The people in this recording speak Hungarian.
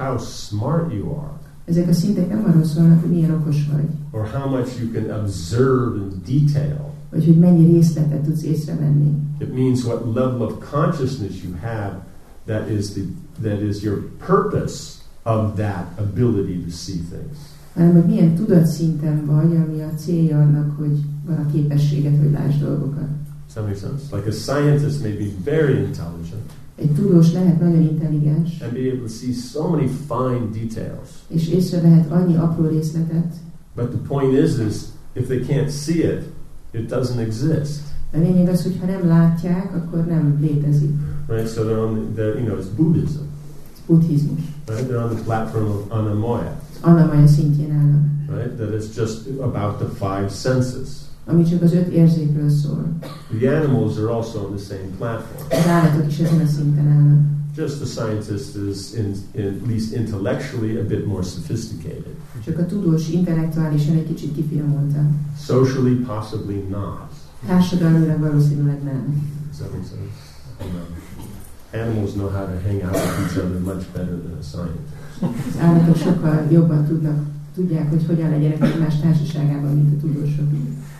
how smart you are. Ezek a szintek nem arról szólnak, hogy milyen okos vagy. Or how much you can observe in detail. Vagy hogy mennyi részletet tudsz észrevenni. It means what level of consciousness you have that is your purpose of that ability to see things. Hanem, hogy milyen tudatszinten vagy, ami a célja annak, hogy van a képességet, hogy lásd dolgokat. Does that make sense? Like a scientist may be very intelligent. Egy tudós lehet nagyon intelligens. And be able to see so many fine details. És észrevehet annyi apró részletet. But the point is if they can't see it, it doesn't exist. A lényeg az, hogy ha nem látják, akkor nem létezik. Right? So it's Buddhism. Ez buddhizmus. Right? They're on the platform of Annamaya. Annamaya szintjén állnak. Right? That it's just about the five senses. Ami csak az 5 érzékről szól. The animals are also on the same platform. Az állatok is ezen a szinten állnak. Just the scientist is, at least intellectually, a bit more sophisticated. Csak a tudós intellektuálisan egy kicsit kifinomultabb. Socially, possibly not. Társadalmilag valószínűleg nem. Does that make sense? Animals know how to hang out with each other much better than a scientist. Az állatok sokkal jobban tudják, hogy hogyan legyenek egymás társaságában, mint a tudósok.